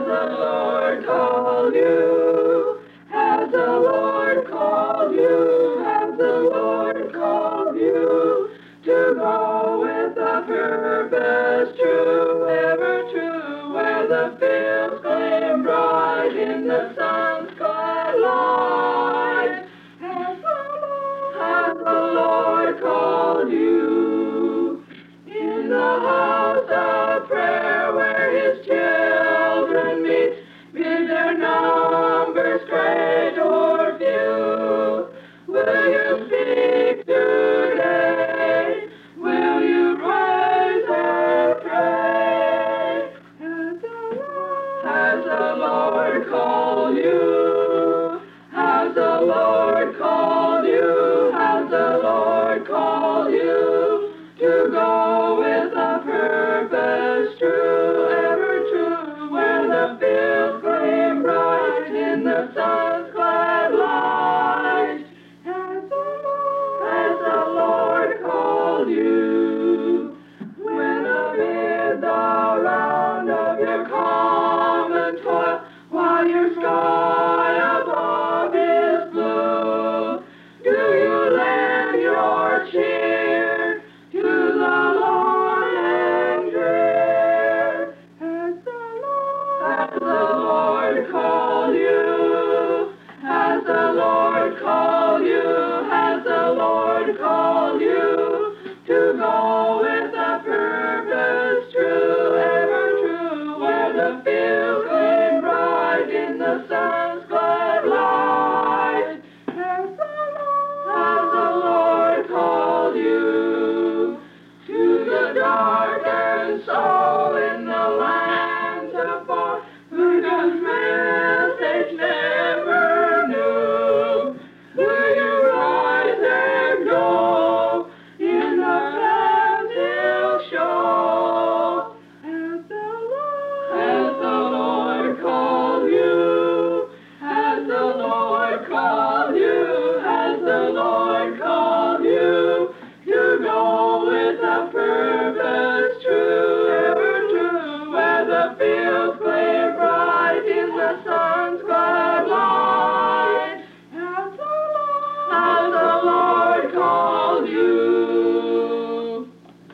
the Lord called you? Has the Lord called you? Has the Lord called you to go with a purpose true, ever true, where the fields gleam bright in the sun's glad light? Has the Lord called you? In the house of prayer where his children meet, be their numbers great or few, will you speak today? Will you rise and pray? Has the Lord called you? Has the Lord called you? Has the Lord called you to go with a purpose true, ever true, where the fields gleam bright in the sun's glad light? Has the Lord called you? When amid the round of your common toil, while your sky above is blue, do you lend your cheer to the lone and drear? Has the Lord called you? Has the Lord called you? Has the Lord called you to go with a purpose true, ever true, where the fields gleam bright in the sun's glad light? Has the Lord called you to the darkened soul in the lands afar, who God's message never knew? Will you rise and go in the path he'll show? Has the Lord called you? Has the Lord called you? Has the Lord called you to go with a purpose true, ever true, where the fields gleam bright in the sun's glad light? Has the Lord called you?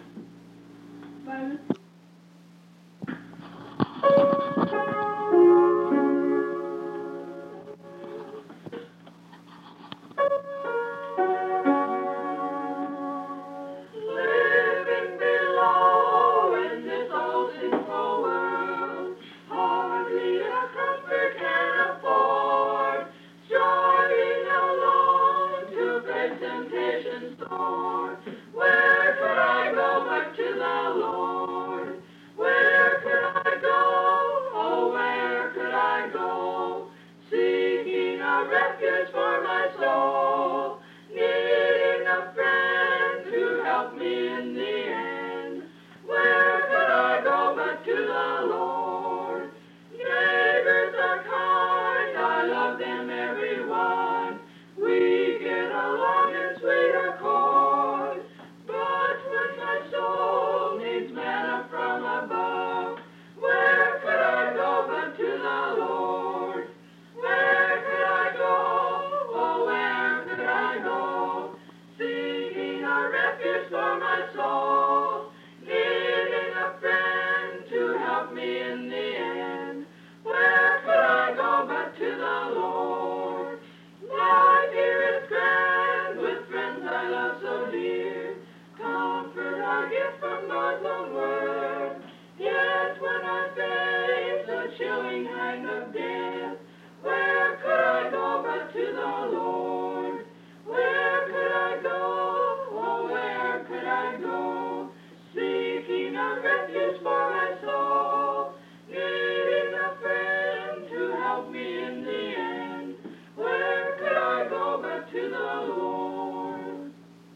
Living below in this old sinful world, hardly a comfort can afford, striving alone to face temptation's door. Where could I go but to the Lord? Where could I go? Oh, where could I go? Seeking a refuge for my soul, needing a friend to help me in the end. Where could I go but to the Lord? Neighbors are kind, I love them every one. We get along in sweet accord. But when my soul needs manna from above, where could I go but to the Lord? Where could I go? Oh, where could I go? Seeking a refuge for my soul, needing a friend to help me in the end. Where could I go but to the Lord? Life here is grand, with friends I love so dear. Comfort I get from God's own word. Yet when I face the chilling hand of death, where could I go but to the Lord? Where could I go? Oh, where could I go? Seeking a refuge for my soul, needing a friend to help me in the end. Where could I go but to the Lord?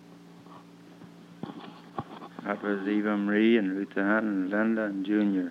That was Eva Marie and Ruth Ann and Linda and Junior.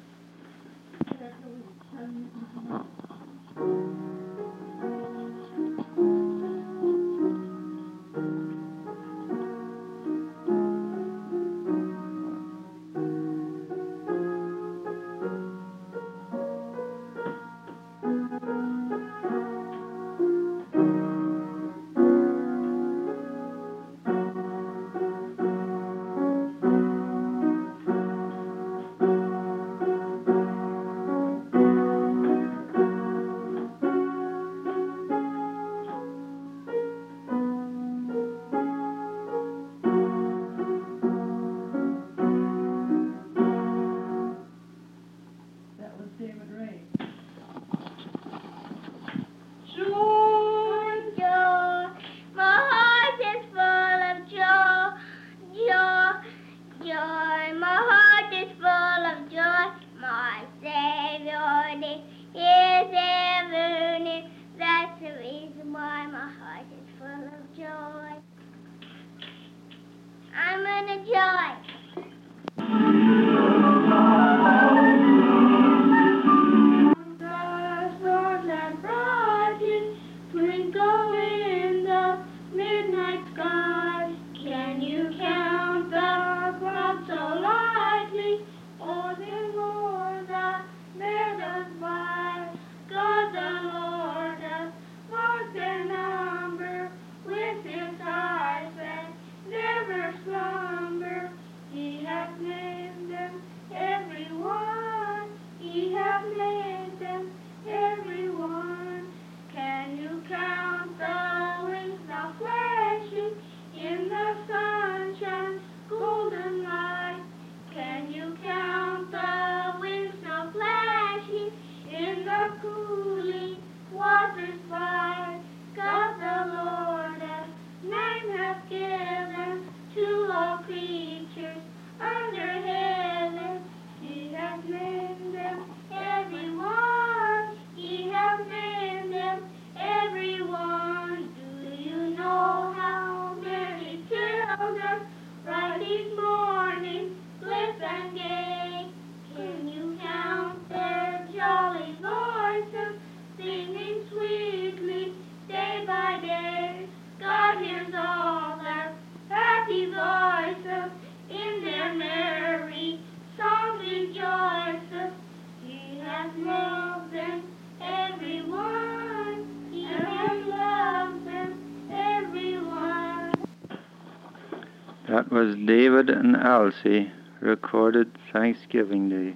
That was David and Elsie, recorded Thanksgiving Day.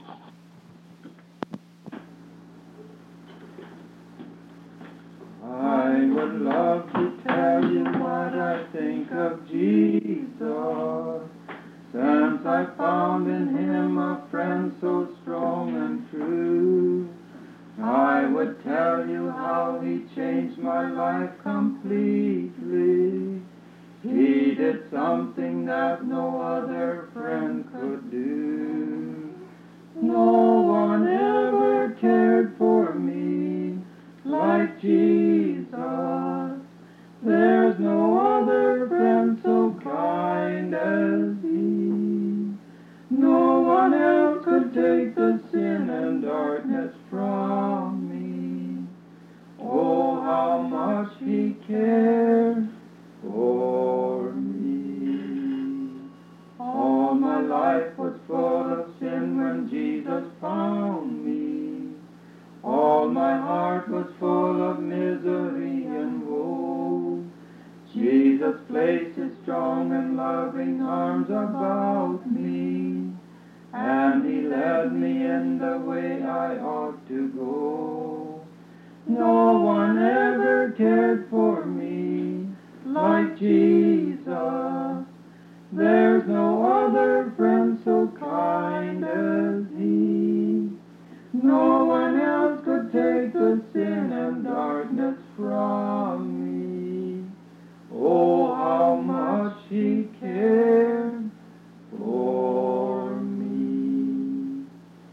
I would love to tell you what I think of Jesus, since I found in him a friend so strong and true. I would tell you how he changed my life completely. He did something that no other friend could do. No one ever cared for me like Jesus. There's no other friend so kind as he. No one else could take the sin and darkness from me. Oh, how much he cared for me. All my life was full of sin when Jesus found me. All my heart was full of misery and woe. Jesus placed his strong and loving arms about me, and he led me in the way I ought to go. No one ever cared for me like Jesus. There's no other friend so kind as he. No one else could take the sin and darkness from me. Oh, how much he cared for me.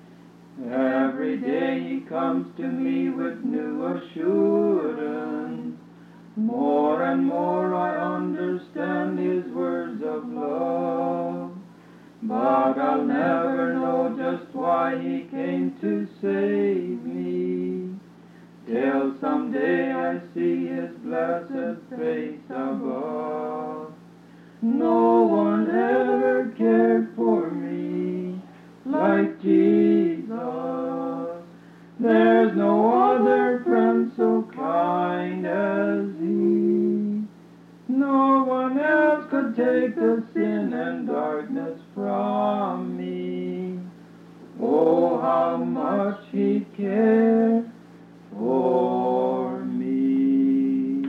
Every day he comes to me with new assurance. More and more I understand his words of love. But I'll never know just why he came to save me, till someday I see his blessed face above. No one ever cared for me like Jesus. There's no other friend so kind as he. No one else could take the sin and darkness from me. Oh, how much he cared for me.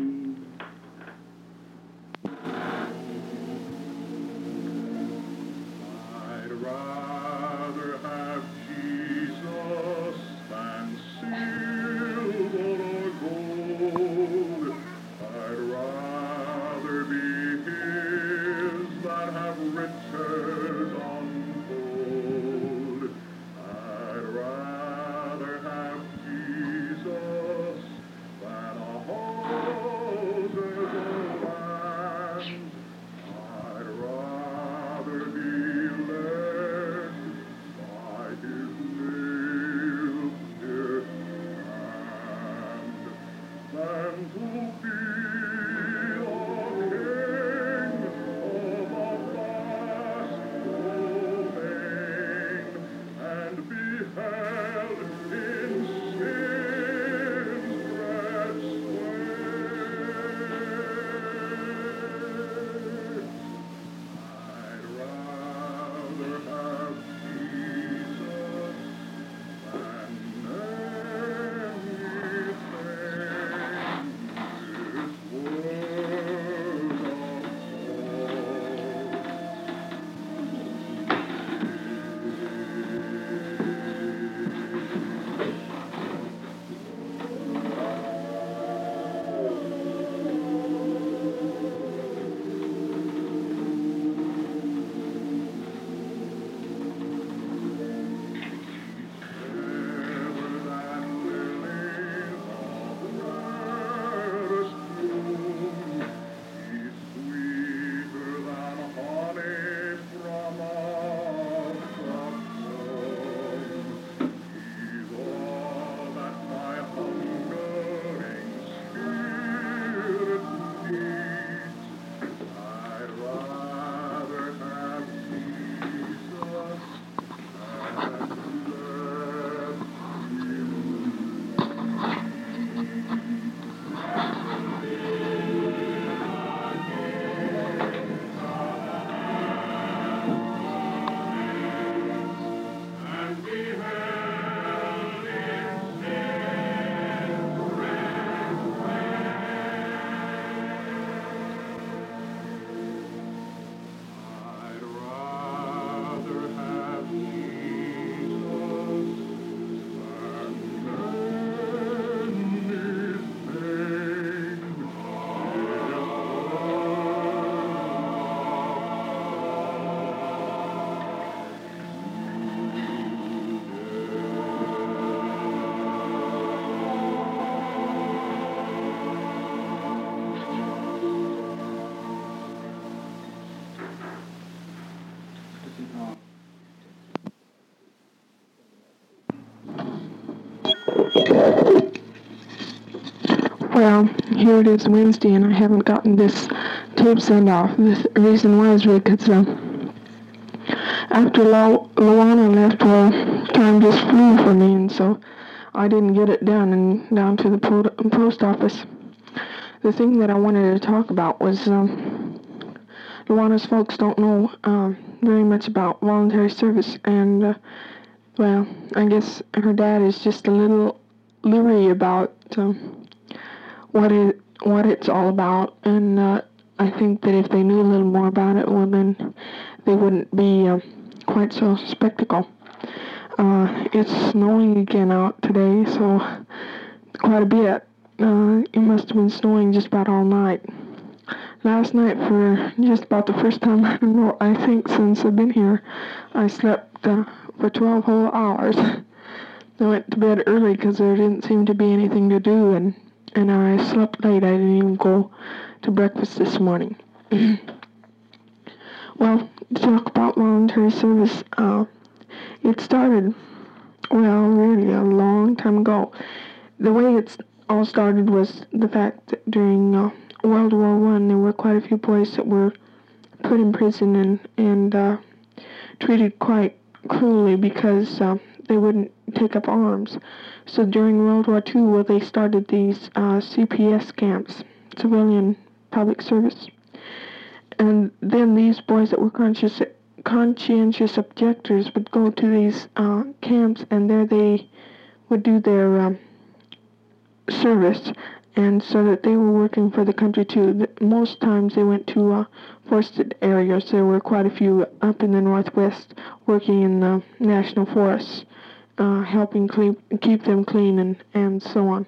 I'd rather have Jesus than silver or gold. I'd rather be his than have riches untold. I'd rather have Jesus than a houses of land. I'd rather be led by his nail-pierced hand than to be a king of a vast domain and be held in sin's dread sway. I'd rather have Jesus than anything Well, here it is Wednesday, and I haven't gotten this tape sent off. The reason was because after Luana left, well, time just flew for me, and so I didn't get it done and down to the post office. The thing that I wanted to talk about was Luana's folks don't know very much about voluntary service, and well, I guess her dad is just a little leery about what it's all about, and I think that if they knew a little more about it, well, then they wouldn't be quite so skeptical. It's snowing again out today, so quite a bit. It must have been snowing just about all night. Last night, for just about the first time, I think since I've been here, I slept for 12 whole hours. I went to bed early because there didn't seem to be anything to do, and I slept late. I didn't even go to breakfast this morning. Well, to talk about voluntary service, it started, well, really a long time ago. The way it's all started was the fact that during World War I, there were quite a few boys that were put in prison and treated quite cruelly because they wouldn't take up arms. So during World War II, well, they started these CPS camps, civilian public service. And then these boys that were conscientious objectors would go to these camps, and there they would do their service, and so that they were working for the country too. Most times they went to forested areas. There were quite a few up in the Northwest working in the national forests, helping keep them clean and so on.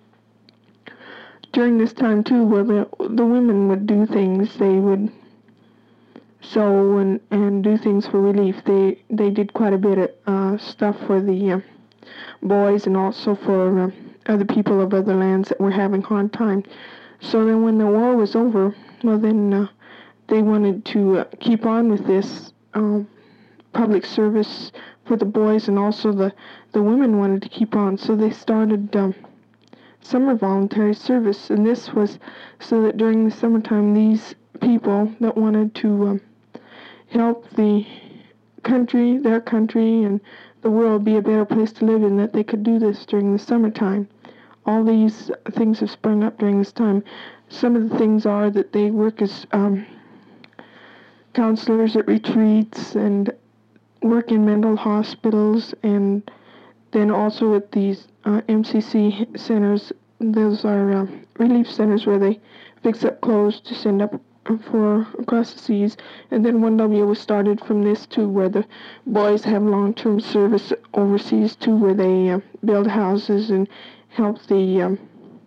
During this time too, well, the women would do things. They would sew and do things for relief. They did quite a bit of stuff for the boys and also for other people of other lands that were having hard time. So then when the war was over, well then they wanted to keep on with this public service for the boys, and also the women wanted to keep on. So they started summer voluntary service, and this was so that during the summertime these people that wanted to help the country, their country, and the world be a better place to live in, that they could do this during the summertime. All these things have sprung up during this time. Some of the things are that they work as counselors at retreats and work in mental hospitals, and then also at these MCC centers. Those are relief centers where they fix up clothes to send up for across the seas. And then 1W was started from this too, where the boys have long-term service overseas too, where they build houses and help the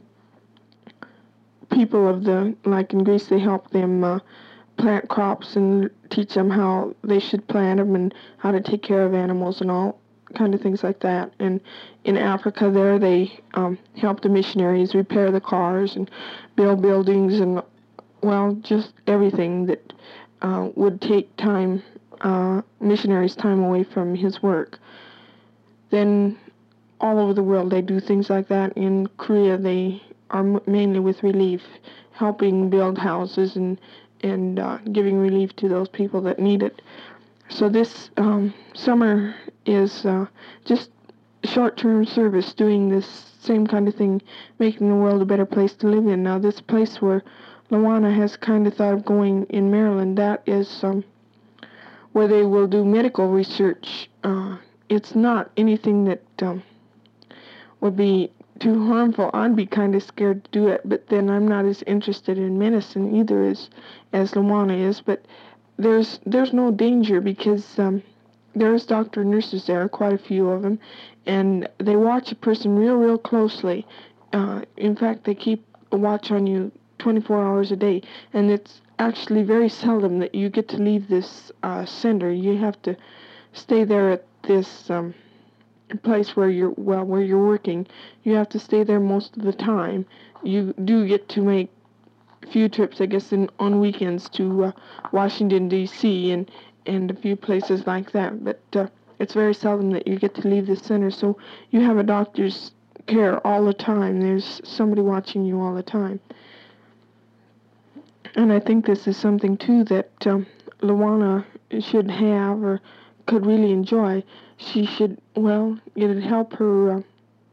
people of like in Greece, they help them plant crops and teach them how they should plant them and how to take care of animals and all kind of things like that. And in Africa there, they help the missionaries repair the cars and build buildings and, well, just everything that would take time, missionaries' time away from his work. Then all over the world they do things like that. In Korea they are mainly with relief, helping build houses and giving relief to those people that need it. So this summer is just short-term service, doing this same kind of thing, making the world a better place to live in. Now this place where Luana has kind of thought of going in Maryland, that is where they will do medical research. It's not anything that would be too harmful. I'd be kind of scared to do it, but then I'm not as interested in medicine either as Luana is. But there's no danger because there's doctor and nurses there, quite a few of them, and they watch a person real closely. In fact, they keep a watch on you 24 hours a day, and it's actually very seldom that you get to leave this center. You have to stay there at this place where you're working. You have to stay there most of the time. You do get to make a few trips, I guess, on weekends to Washington D.C. and a few places like that. But it's very seldom that you get to leave the center. So you have a doctor's care all the time. There's somebody watching you all the time. And I think this is something, too, that Luana should have or could really enjoy. She should, it'd help her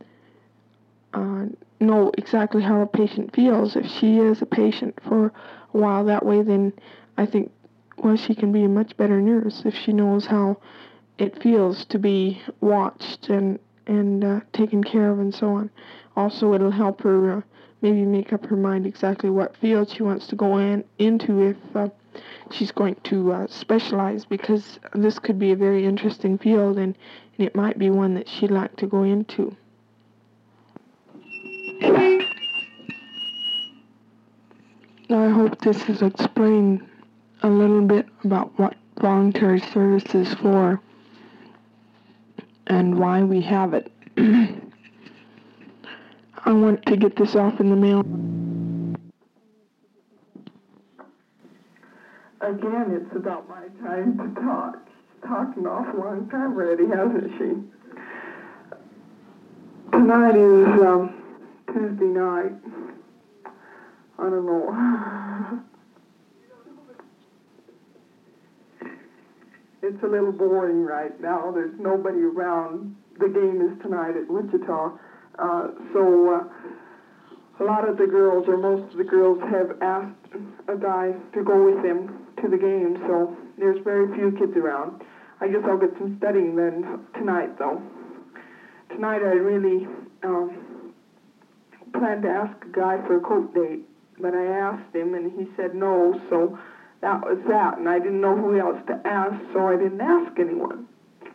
know exactly how a patient feels. If she is a patient for a while that way, then I think, she can be a much better nurse if she knows how it feels to be watched and taken care of and so on. Also, it'll help her maybe make up her mind exactly what field she wants to go into if she's going to specialize, because this could be a very interesting field, and it might be one that she'd like to go into. Now, I hope this has explained a little bit about what voluntary service is for and why we have it. I want to get this off in the mail. Again, it's about my time to talk. She's talking an awful long time already, hasn't she? Tonight is Tuesday night. I don't know. It's a little boring right now. There's nobody around. The game is tonight at Wichita. So a lot of the girls, or most of the girls, have asked a guy to go with them to the game, so there's very few kids around. I guess I'll get some studying then tonight, though. Tonight I really planned to ask a guy for a coat date, but I asked him and he said no, so that was that, and I didn't know who else to ask, so I didn't ask anyone.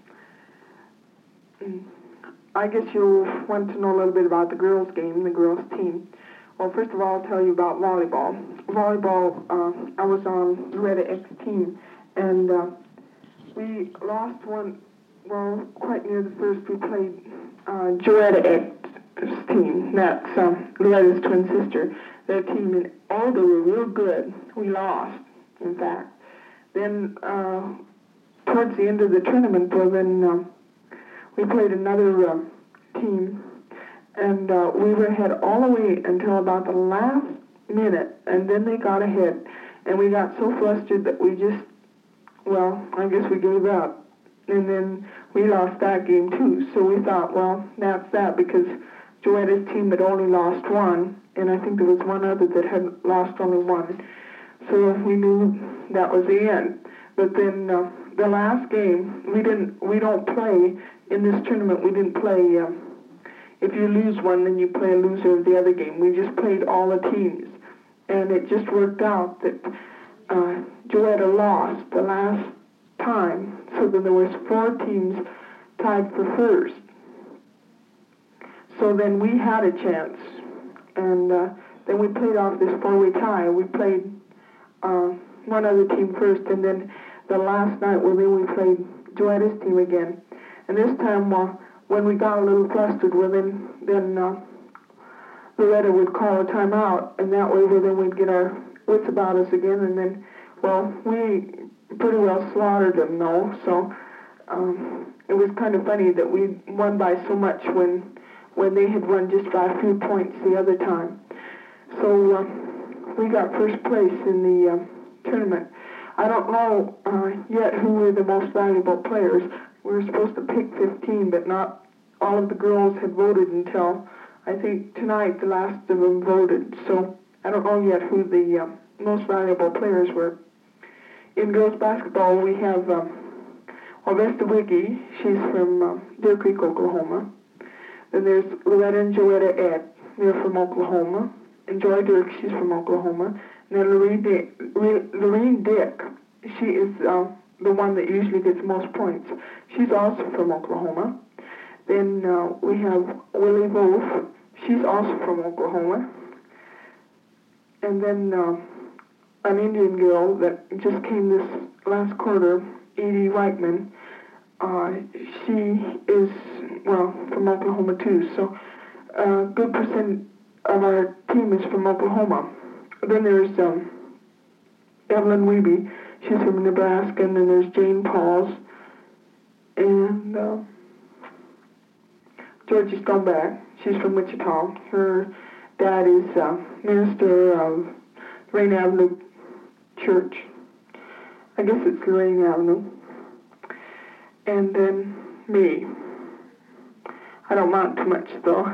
I guess you'll want to know a little bit about the girls' game, the girls' team. Well, first of all, I'll tell you about volleyball. Volleyball, I was on Loretta X team, and we lost one, quite near the first. We played Loretta X's team. That's Loretta's twin sister. Their team, and all they were real good. We lost, in fact. Then, towards the end of the tournament, we played another team, and we were ahead all the way until about the last minute, and then they got ahead, and we got so flustered that we just, I guess we gave up, and then we lost that game too. So we thought, that's that, because Joetta's team had only lost one, and I think there was one other that had lost only one, so we knew that was the end. But then the last game, we don't play in this tournament. We didn't play, if you lose one, then you play a loser of the other game. We just played all the teams. And it just worked out that Joetta lost the last time, so that there was 4 teams tied for first. So then we had a chance, and then we played off this 4-way tie. We played one other team first, and then the last night we played Joetta's team again. And this time, when we got a little flustered, then Loretta would call a timeout, and that way then we'd get our wits about us again, and then, we pretty well slaughtered them, though, so it was kind of funny that we won by so much when they had won just by a few points the other time. So we got first place in the tournament. I don't know yet who were the most valuable players. We were supposed to pick 15, but not all of the girls had voted until, I think, tonight the last of them voted. So I don't know yet who the most valuable players were. In girls basketball, we have Vesta Wiggy. She's from Deer Creek, Oklahoma. Then there's Loretta and Joetta Ed. They're from Oklahoma. And Joy Dirk, she's from Oklahoma. And then Lorene Dick, she is the one that usually gets most points. She's also from Oklahoma. Then we have Willie Wolf. She's also from Oklahoma. And then an Indian girl that just came this last quarter, Edie Whiteman. She is, from Oklahoma too. So a good percent of our team is from Oklahoma. Then there's Evelyn Wiebe. She's from Nebraska. And then there's Jane Pauls. And Georgie Stoneback. She's from Wichita. Her dad is minister of Lorraine Avenue Church. I guess it's Lorraine Avenue. And then me. I don't amount to much, though.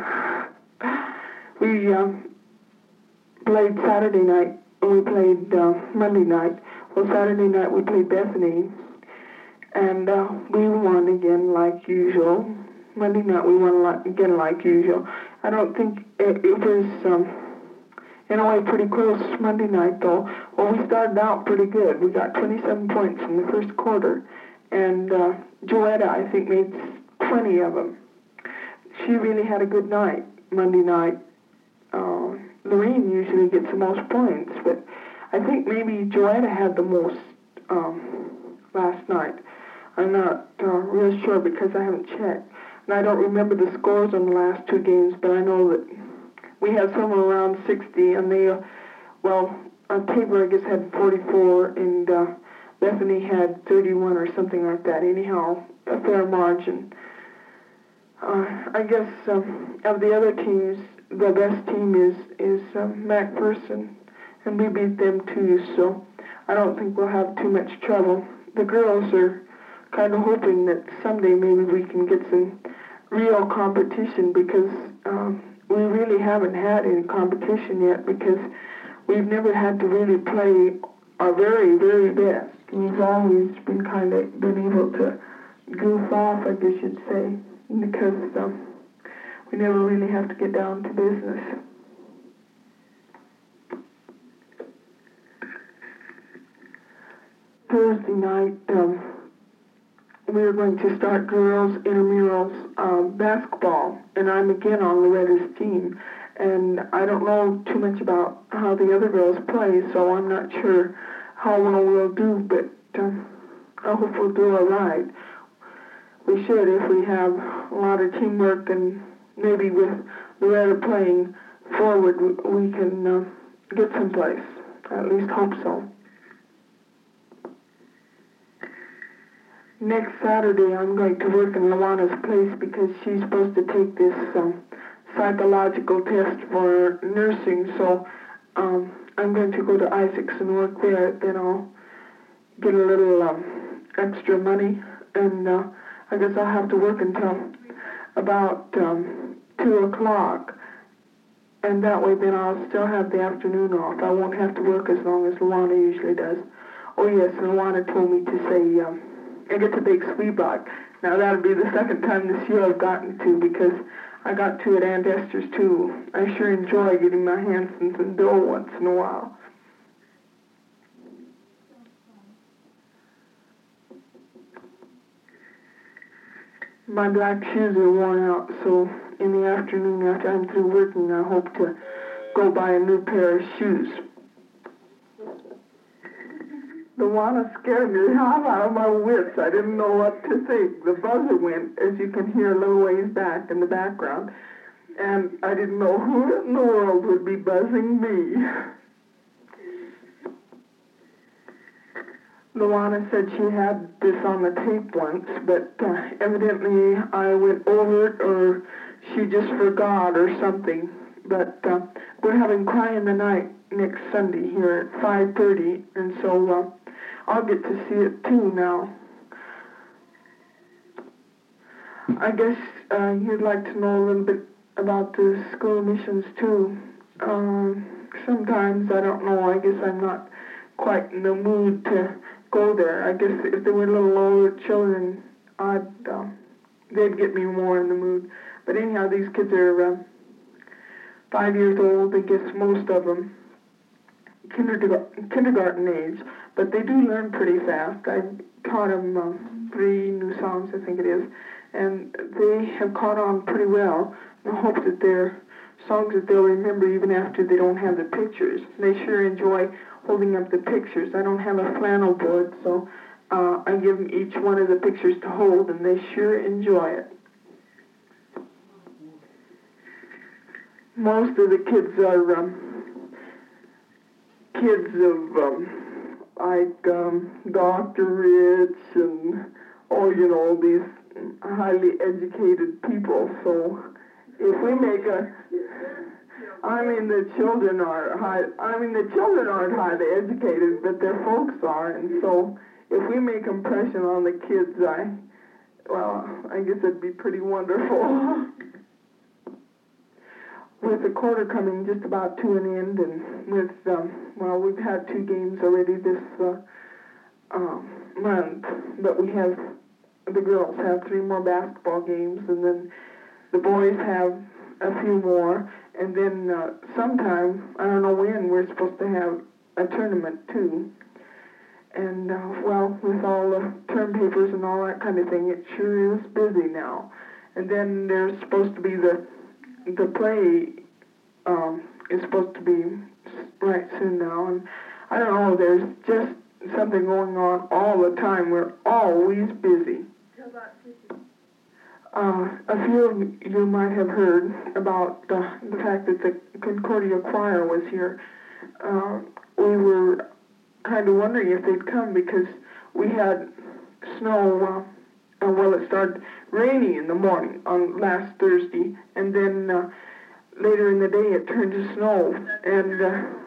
We played Saturday night, and we played Monday night. Well, Saturday night we played Bethany, and we won again like usual. Monday night we won again like usual. I don't think it was, in a way, pretty close Monday night, though. Well, we started out pretty good. We got 27 points in the first quarter, and Joetta, I think, made 20 of them. She really had a good night Monday night. Lorraine usually gets the most points, but I think maybe Joetta had the most last night. I'm not real sure because I haven't checked. And I don't remember the scores on the last two games, but I know that we had somewhere around 60, and they, on paper, I guess, had 44, and Bethany had 31 or something like that. Anyhow, a fair margin. I guess of the other teams, the best team is McPherson, and we beat them too, so I don't think we'll have too much trouble. The girls are kind of hoping that someday maybe we can get some real competition, because we really haven't had any competition yet, because we've never had to really play our very, very best. We've always been able to goof off, I guess you'd say, because we never really have to get down to business. Thursday night, we are going to start girls intramurals basketball, and I'm again on Loretta's team. And I don't know too much about how the other girls play, so I'm not sure how well we'll do, but I hope we'll do all right. We should if we have a lot of teamwork, and maybe with Loretta playing forward, we can get someplace. I at least hope so. Next Saturday, I'm going to work in Luana's place because she's supposed to take this psychological test for nursing, so I'm going to go to Isaac's and work there. Then I'll get a little extra money, and I guess I'll have to work until about 2 o'clock, and that way then I'll still have the afternoon off. I won't have to work as long as Luana usually does. Oh yes, and Luana told me to say, I get to bake sweetbach. Now that'll be the second time this year I've gotten to, because I got to at Aunt Esther's too. I sure enjoy getting my hands in some dough once in a while. My black shoes are worn out, so in the afternoon after I'm through working, I hope to go buy a new pair of shoes. The one scared me half out of my wits. I didn't know what to think. The buzzer went, as you can hear a little ways back in the background, and I didn't know who in the world would be buzzing me. Luana said she had this on the tape once, but evidently I went over it, or she just forgot or something. But we're having Cry in the Night next Sunday here at 5:30, and so I'll get to see it too now. I guess you'd like to know a little bit about the school missions too. Sometimes, I don't know, I guess I'm not quite in the mood to go there. I guess if there were little older children, they'd get me more in the mood. But anyhow, these kids are 5 years old, I guess most of them, kindergarten age, but they do learn pretty fast. I taught them 3 new songs, I think it is, and they have caught on pretty well. I hope that they're songs that they'll remember even after they don't have the pictures. They sure enjoy holding up the pictures. I don't have a flannel board, so I give them each one of the pictures to hold, and they sure enjoy it. Most of the kids are kids of doctorates and these highly educated people, so if we make a, the children aren't highly educated, but their folks are, and so if we make impression on the kids, I guess it'd be pretty wonderful. With the quarter coming just about to an end, and with, we've had 2 games already this month, but the girls have 3 more basketball games, and then the boys have a few more, and then sometime, I don't know when, we're supposed to have a tournament too. And, with all the term papers and all that kind of thing, it sure is busy now. And then there's supposed to be the play is supposed to be right soon now. And I don't know, there's just something going on all the time. We're always busy. A few of you might have heard about the fact that the Concordia Choir was here. We were kind of wondering if they'd come because we had snow, it started raining in the morning on last Thursday, and then later in the day it turned to snow, and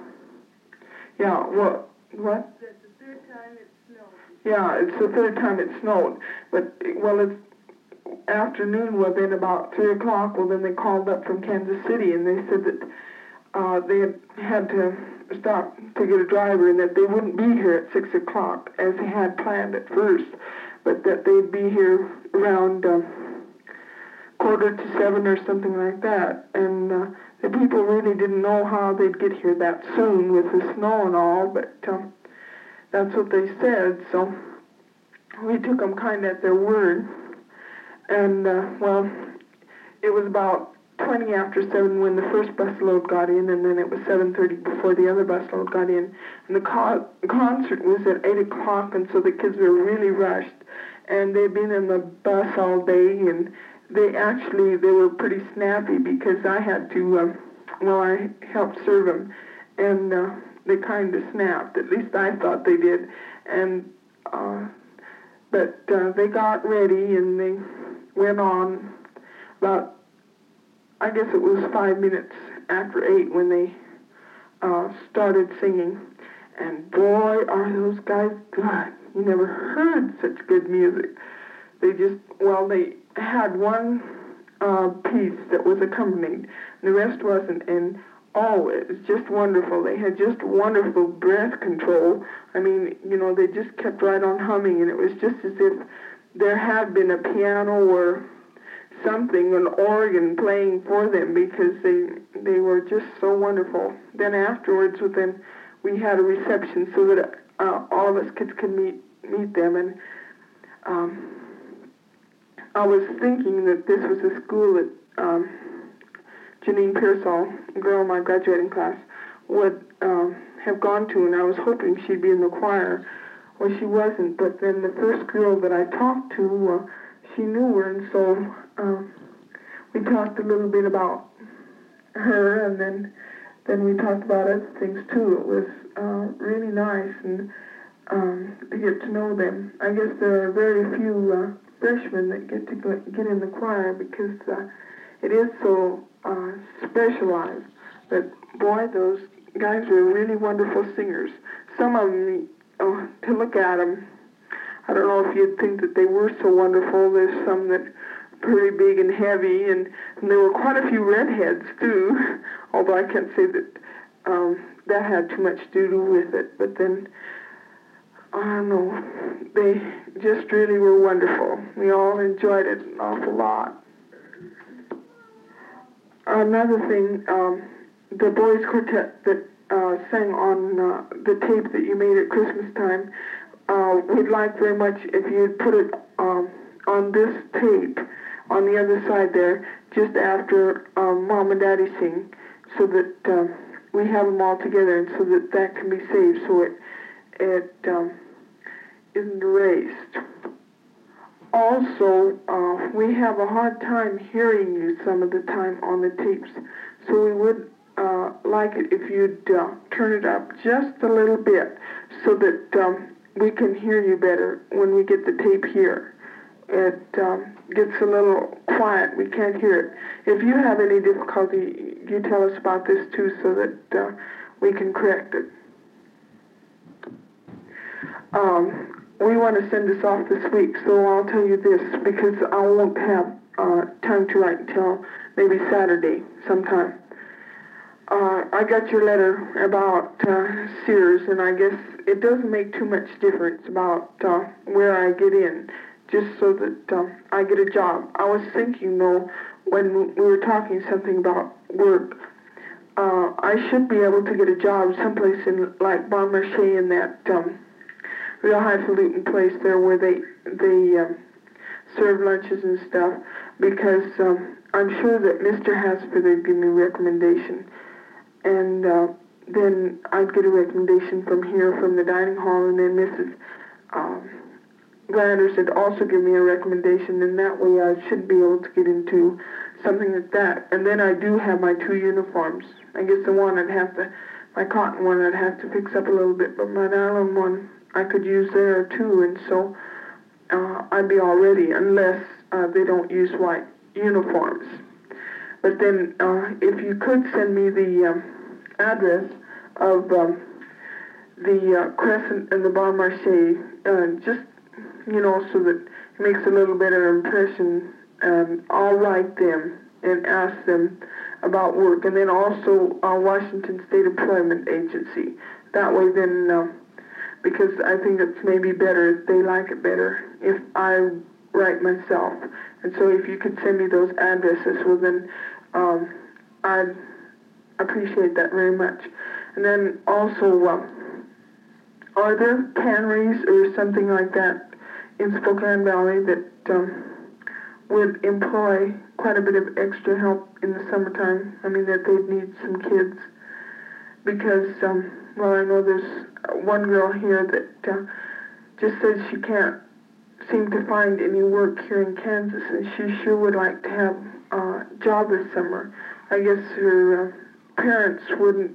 what? That's the third time it snowed. Yeah, it's the third time it snowed, but, it's afternoon, then about 3 o'clock, then they called up from Kansas City, and they said that they had to stop to get a driver, and that they wouldn't be here at 6 o'clock, as they had planned at first, but that they'd be here around 6:45 or something like that, and the people really didn't know how they'd get here that soon with the snow and all, but that's what they said, so we took them kind of at their word. And, it was about 20 after 7 when the first busload got in, and then it was 7:30 before the other busload got in. And the concert was at 8 o'clock, and so the kids were really rushed. And they'd been in the bus all day, and they were pretty snappy because I had to, I helped serve them. And they kind of snapped. At least I thought they did. And, but they got ready, and they went on about, I guess it was 5 minutes after 8 when they started singing. And boy, are those guys good. You never heard such good music. They they had one piece that was accompanied, and the rest wasn't, and it was just wonderful. They had just wonderful breath control. They just kept right on humming, and it was just as if there had been a piano or something, an organ playing for them, because they were just so wonderful. Then afterwards, we had a reception so that all of us kids could meet them, and I was thinking that this was a school that Janine Pearsall, a girl in my graduating class, would have gone to, and I was hoping she'd be in the choir. Well, she wasn't, but then the first girl that I talked to, she knew her, and so we talked a little bit about her, and then we talked about other things too. It was really nice and to get to know them. I guess there are very few freshmen that get in the choir because it is so specialized. But boy, those guys are really wonderful singers. Some of them, to look at them, I don't know if you'd think that they were so wonderful. There's some that are pretty big and heavy, and there were quite a few redheads too, although I can't say that that had too much to do with it. But then, I don't know, they just really were wonderful. We all enjoyed it an awful lot. Another thing, the boys' quartet that sang on the tape that you made at Christmas time, we'd like very much if you'd put it on this tape on the other side there, just after Mom and Daddy sing, so that we have them all together, and so that can be saved, so it isn't erased. Also, we have a hard time hearing you some of the time on the tapes, so we would like it if you'd turn it up just a little bit so that we can hear you better when we get the tape here. it gets a little quiet. We can't hear it. If you have any difficulty, you tell us about this too so that we can correct it. We want to send this off this week, so I'll tell you this because I won't have time to write until maybe Saturday sometime. I got your letter about Sears, and I guess it doesn't make too much difference about where I get in, just so that I get a job. I was thinking, though, when we were talking something about work, I should be able to get a job someplace in like Bon Marché in that real highfalutin place there where they serve lunches and stuff, because I'm sure that Mr. Hasford would give me a recommendation. And then I'd get a recommendation from here, from the dining hall, and then Mrs. Glanders would also give me a recommendation, and that way I should be able to get into something like that. And then I do have my 2 uniforms. I guess the one my cotton one I'd have to fix up a little bit, but my nylon one I could use there too, and so I'd be all ready, unless they don't use white uniforms. But then, if you could send me the address of the Crescent and the Bon Marché, just, so that it makes a little better impression, I'll write them and ask them about work. And then also Washington State Employment Agency. That way then, because I think it's maybe better, they like it better if I write myself. And so if you could send me those addresses, well then I'd appreciate that very much. And then also, are there canneries or something like that in Spokane Valley that would employ quite a bit of extra help in the summertime? I mean, that they'd need some kids. Because, I know there's one girl here that just says she can't seem to find any work here in Kansas, and she sure would like to have a job this summer. I guess her parents wouldn't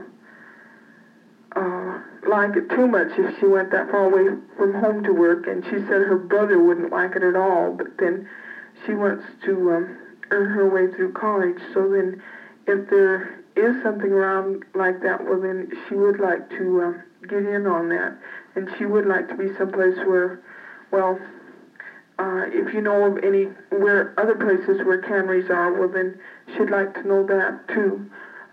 like it too much if she went that far away from home to work, and she said her brother wouldn't like it at all, but then she wants to earn her way through college. So then if there is something around like that, well then she would like to get in on that, and she would like to be someplace where, if you know of where other places where canneries are, well then she'd like to know that too.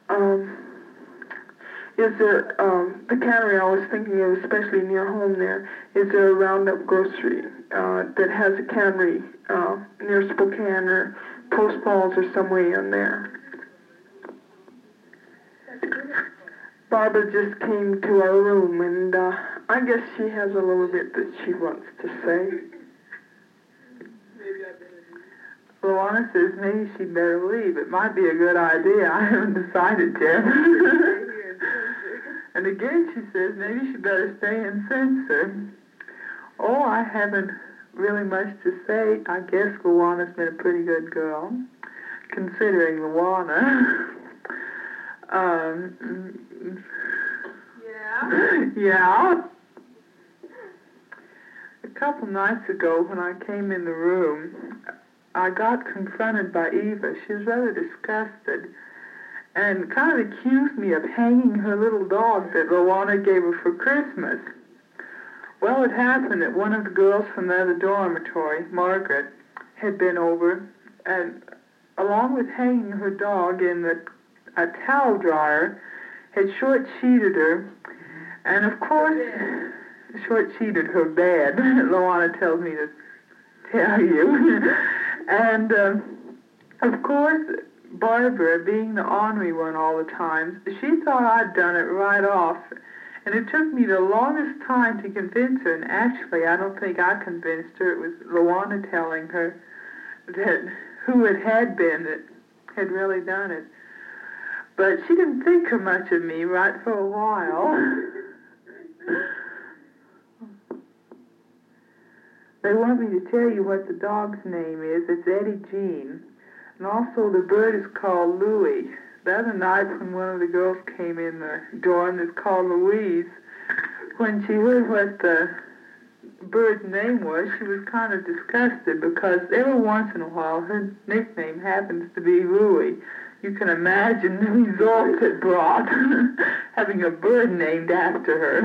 Is there, the cannery I was thinking of, especially near home there, is there a Roundup grocery that has a cannery near Spokane or Post Falls or somewhere in there? Barbara just came to our room, and I guess she has a little bit that she wants to say. Luana says maybe she'd better leave. It might be a good idea. I haven't decided yet. And again she says maybe she'd better stay in censor. Oh, I haven't really much to say. I guess Luana's been a pretty good girl, considering Luana. Yeah. A couple nights ago when I came in the room, I got confronted by Eva. She was rather disgusted and kind of accused me of hanging her little dog that Luana gave her for Christmas. Well, it happened that one of the girls from the other dormitory, Margaret, had been over, and along with hanging her dog in a towel dryer, had short-sheeted her, and of course, short-sheeted her bed, Luana tells me to tell you. And, of course, Barbara, being the ornery one all the time, she thought I'd done it right off. And it took me the longest time to convince her, and actually I don't think I convinced her. It was Luana telling her that who it had been that had really done it. But she didn't think too much of me right for a while. They want me to tell you what the dog's name is. It's Eddie Jean. And also the bird is called Louie. The other night when one of the girls came in the dorm that's called Louise, when she heard what bird's name was, she was kind of disgusted because every once in a while her nickname happens to be Louie. You can imagine the results it brought, having a bird named after her.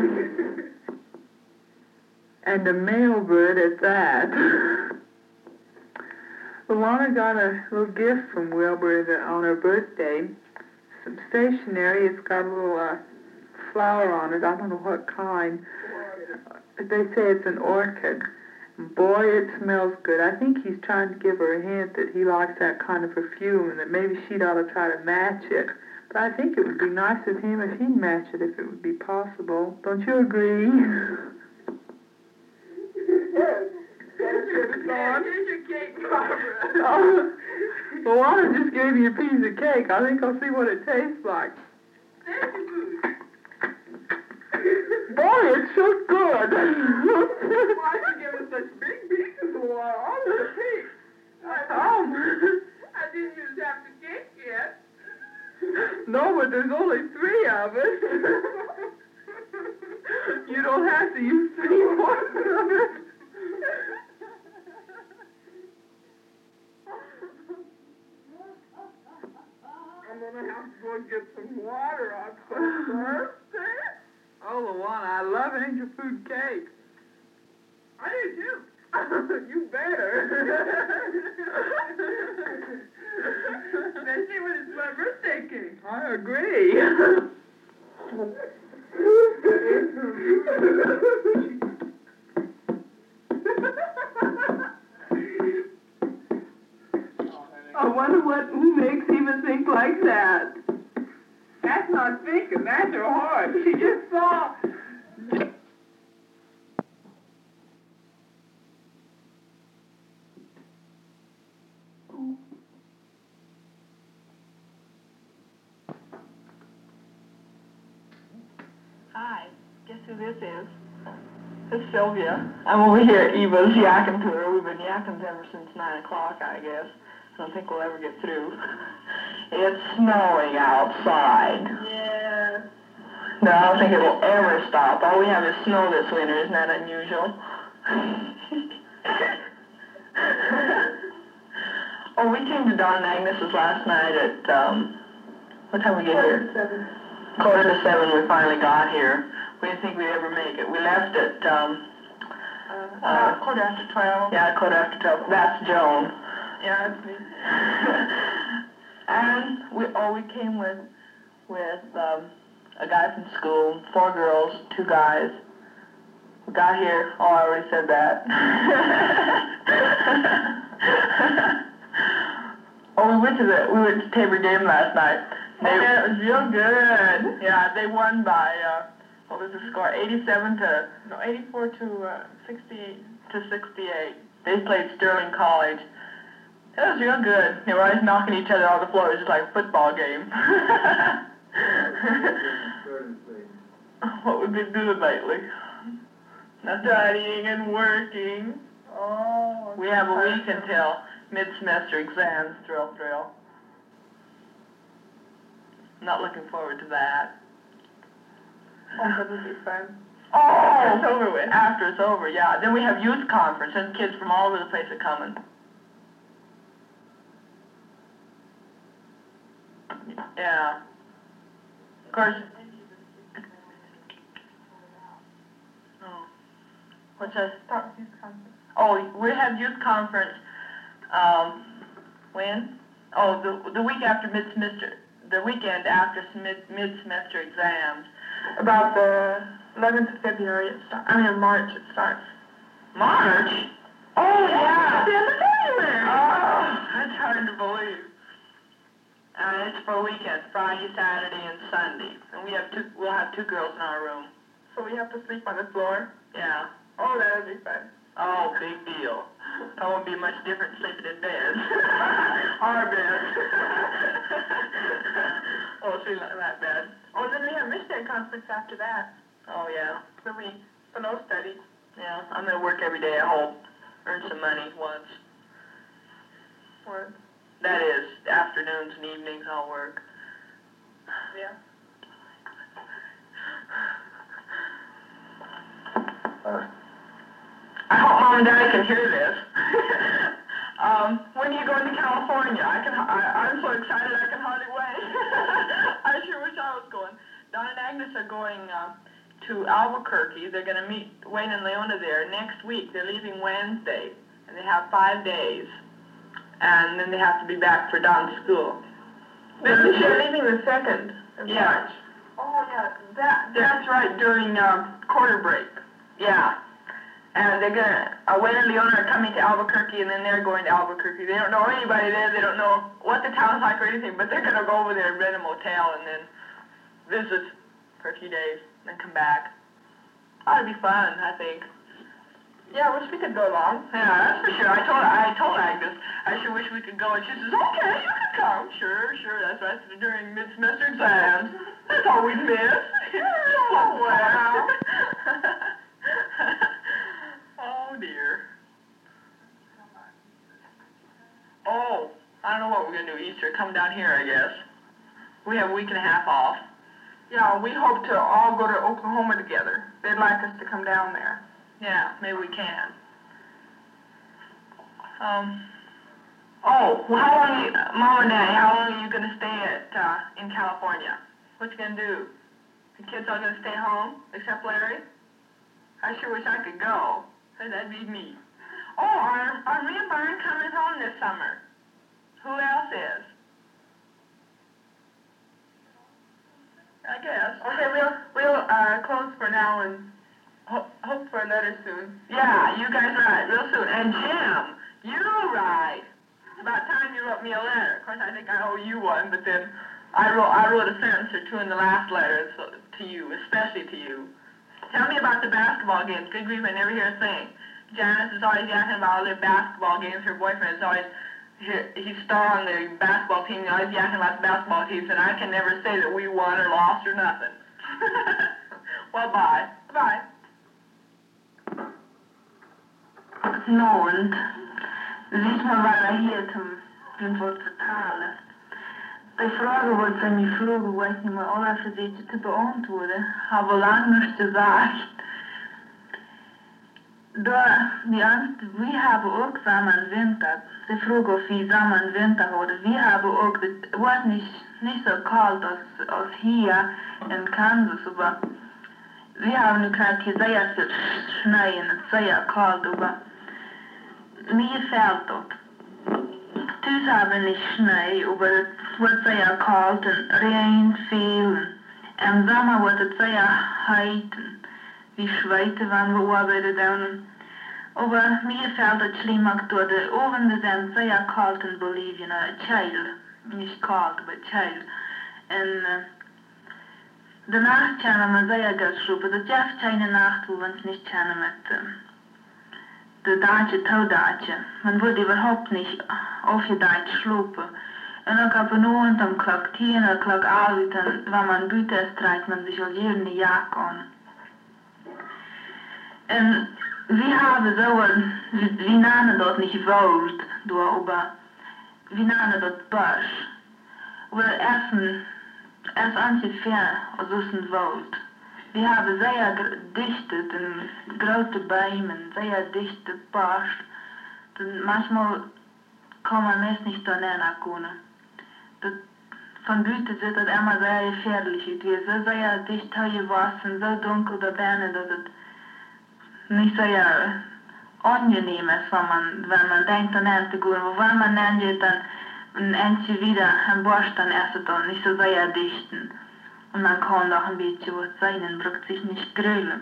And a male bird at that. Luana got a little gift from Wilbur on her birthday. Some stationery. It's got a little flower on it. I don't know what kind. They say it's an orchid. Boy, it smells good. I think he's trying to give her a hint that he likes that kind of perfume and that maybe she'd ought to try to match it. But I think it would be nice of him if he'd match it if it would be possible. Don't you agree? Yes. Here's your cake, Barbara. Oh, Luana just gave you a piece of cake. I think I'll see what it tastes like. There's your food. Boy, it's so good. Why you give us such big pieces, Luana? All of the cake. I didn't use half the cake yet. No, but there's only 3 of us. You don't have to use 3 more of it. I'm gonna have to go get some water out first. Oh, Luana, I love Angel Food cake. I do too. You better. Especially when it's my birthday cake. I agree. I wonder who makes even think like that. That's not thinking, that's her heart. She just saw. Hi, guess who this is? It's Sylvia. I'm over here at Eva's yakking to her. We've been yakking ever since 9 o'clock, I guess. I don't think we'll ever get through. It's snowing outside. Yes. No, I don't think it'll ever stop. All we have is snow this winter. Isn't that unusual? Oh, we came to Don and Agnes's last night at, what time we get here? 7:45 we finally got here. We didn't think we'd ever make it. We left at, 12:15. Yeah, 12:15. That's Joan. Yeah, that's me. And we came with a guy from school, 4 girls, 2 guys. We got here. Oh, I already said that. Oh, we went to Tabor game last night. Yeah, it was real good. Yeah, they won by what was the score? 84 to 68. They played Sterling College. It was real good. They were always knocking each other off the floor. It was just like a football game. What we've been doing lately? Studying and working. Oh. We have a week until mid-semester exams, drill. Not looking forward to that. Oh, that would be fun. Oh, it's over with. After it's over, yeah. Then we have youth conference, and kids from all over the place are coming. Yeah. Of course. Oh. What's that? Youth conference. Oh, we have youth conference. When? Oh, the week after mid-semester. The weekend after mid-semester exams. About the 11th of February, March it starts. March? Oh, yeah. It's the end of February. Oh, that's hard to believe. It's for a weekend, Friday, Saturday, and Sunday. And we'll have 2 girls in our room. So we have to sleep on the floor? Yeah. Oh, that would be fun. Oh, big deal. That won't be much different sleeping in bed. Our bed. Oh, see, like that bed. Oh, then we have missionary conference after that. Oh, yeah. So we no study. Yeah, I'm going to work every day, I hope. Earn some money once. Or, That is, afternoons and evenings I'll work. yeah. Mom and Dad can hear this. When are you going to California? I'm so excited I can hardly wait. I sure wish I was going. Don and Agnes are going to Albuquerque. They're going to meet Wayne and Leona there next week. They're leaving Wednesday, and they have 5 days. And then they have to be back for Don's school. They're leaving the 2nd of March. Oh, yeah, that's right, during quarter break. Yeah. And they're Wayne and Leona are coming to Albuquerque, and then they're going to Albuquerque. They don't know anybody there. They don't know what the town's like or anything, but they're going to go over there and rent a motel and then visit for a few days and then come back. Ought to be fun, I think. Yeah, I wish we could go along. Yeah, that's for sure. I told Agnes, I sure wish we could go, and she says, okay, you can come. Sure, that's right, during mid-semester exams. That's all we'd miss. Oh, wow. Oh, dear. Oh, I don't know what we're going to do Easter. Come down here, I guess. We have a week and a half off. Yeah, we hope to all go to Oklahoma together. They'd like us to come down there. Yeah, maybe we can. Well, Mom and Daddy, how long are you going to stay in California? What you going to do? The kids all going to stay home, except Larry? I sure wish I could go. That'd be me. Oh, are me and Byron coming home this summer? Who else is? I guess. Okay, we'll close for now and hope for a letter soon. Yeah, you guys write real soon. And Jim, you write. It's about time you wrote me a letter. Of course, I think I owe you one, but then I wrote a sentence or two in the last letter to you, especially to you. Tell me about the basketball games. Good grief, I never hear a thing. Janice is always asking about all their basketball games. Her boyfriend is always, he's star on the basketball team. He's always asking about the basketball teams, and I can never say that we won or lost or nothing. Well, bye. Bye. Nånd, vi som vara här till vårt förtal. De frågor vad som I frågor vet ni med alla för det till beantwoorden har väl annars gesagt. Vi har också sammanväntat. De frågor vi sammanväntat har. Vi har också det var inte så kallt oss här i Kansas och vi har nu kan till säga för snöen att säga kallt och mer fältot. Dus haben nicht Schnee, aber es wird sehr kalt und Regen fehlen. Im Sommer wird es sehr heißen, wie Schweite, wenn wir arbeiten. Aber mir fällt es schlimm auch durch die Oven, die sind sehr kalt in Bolivien, chill. Nicht kalt, aber chill. Und de Nacht kennen wir sehr gut schlupen. Das ist keine Nacht, wo wir uns nicht kennen mit de daadje, touwdaadje. Men wordt überhaupt niet aufgedaaid slopen. En ook op een ochtend om klok 10 of klok 11, en wanneer man buiten is, draait men zich al hier in de jak aan. En we hebben zo we namen dat niet woord, maar we namen dat bos. We essen ungefähr aus dem Wald. Wir haben sehr dichte, große Bäume, sehr dichte Bast. Manchmal kann man es nicht daneben kommen. Von Güte sieht das immer sehr gefährlich aus. Wir sind sehr dicht gewachsen, so dunkel da drinnen, dass es nicht sehr angenehm ist, wenn man denkt daneben zu gehen. Aber wenn man dann geht, dann endlich wieder ein Bast, dann ist es dann nicht so sehr dichten. Und man kann auch ein bisschen was sein und braucht sich nicht grillen.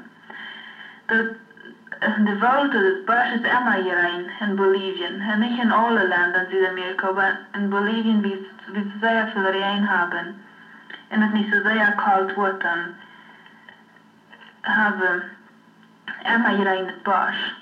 De Wald, das Busch ist immer hier in Bolivien. Und nicht in allen Ländern Südamerika, aber in Bolivien, wie sie sehr viel Regen haben und es nicht so sehr kalt wird, dann haben wir immer hier das Busch.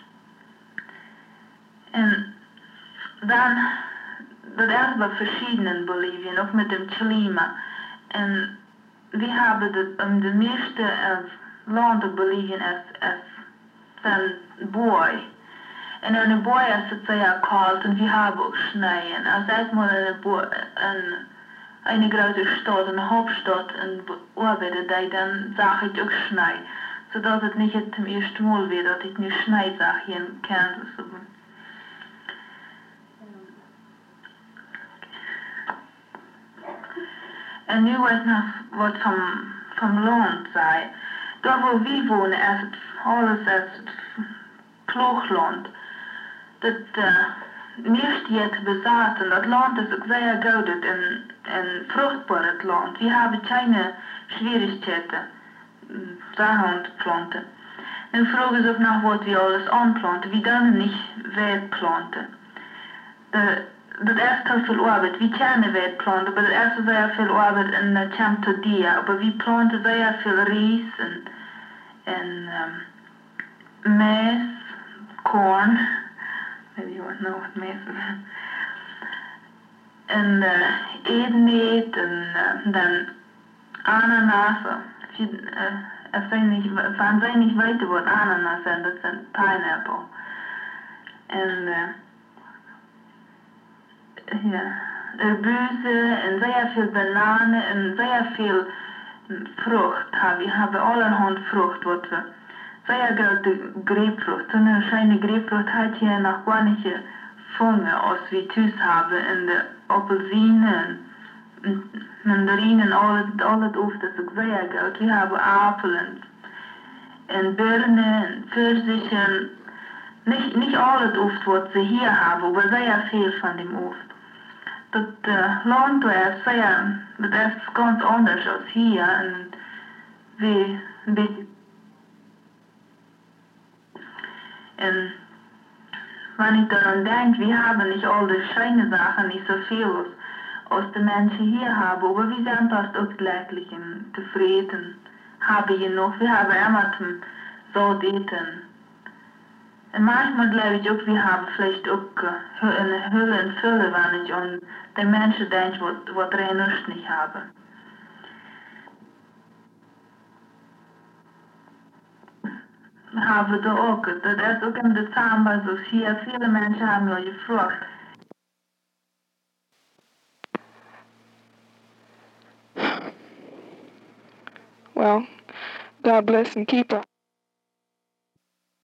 Und dann, das ist aber verschieden in Bolivien, auch mit dem Klima. Und wir haben das meiste Land in Bolivien ist ein Boy. Und in einem Boy ist es sehr kalt und wir haben auch Schnee. Und als erstmal eine große Stadt, eine Hauptstadt in Arbeite, dann sage ich auch Schnee. zodat het niet het eerste mal weer dat ik nu schnee zag hier in Kansas. En nu was nog wat van land zei. Daar waar we wonen is het alles is het ploegland. Dat niet yet bezaten. Dat land is ook zeer goed en vruchtbaar het land. We hebben keine Schwierigkeiten Sachen planten. En vragen ze ook nog wat we alles aanplanten. We kunnen niet wijd planten. Dat is heel veel arbeid. We kunnen wijd planten, maar dat is zeer veel arbeid en dat komt tot die. Maar we planten zeer veel rijst en mais, corn. Maybe you want to know what mais is. En edeneet en dan ananassen. Van zij niet weten wat ananas zijn, dat zijn pineapple. En erbuzen en zeer veel bananen en zeer veel vrucht. We hebben allerhand vrucht wat we. Zeer grote grapefrucht. Zo'n schöne grapefrucht had je nog gar niet gevonden als we thuis hebben. En de appelsinen, mandarinen, al het hoeft is ook zeer goed. We hebben appelen en birnen en pfirsichen. Niet al het hoeft wat ze hier hebben, maar zeer veel van dem hoeft. Dat land is zeer, dat is ganz anders als hier. En we een beetje. En wanneer ik daran denk, we hebben niet al de schöne Sachen, niet zoveel als de mensen hier hebben, aber wir sind dort auch glücklich und zufrieden. Haben genug, wir haben immer zum Satt eten. Und manchmal glaube ich auch, wir haben vielleicht auch eine Hülle und Fülle, wenn ich an die Menschen denke, was die nicht haben. Haben da auch, das ist auch im Dezember so hier, viele Menschen haben ja gefragt. Well, God bless and keep us.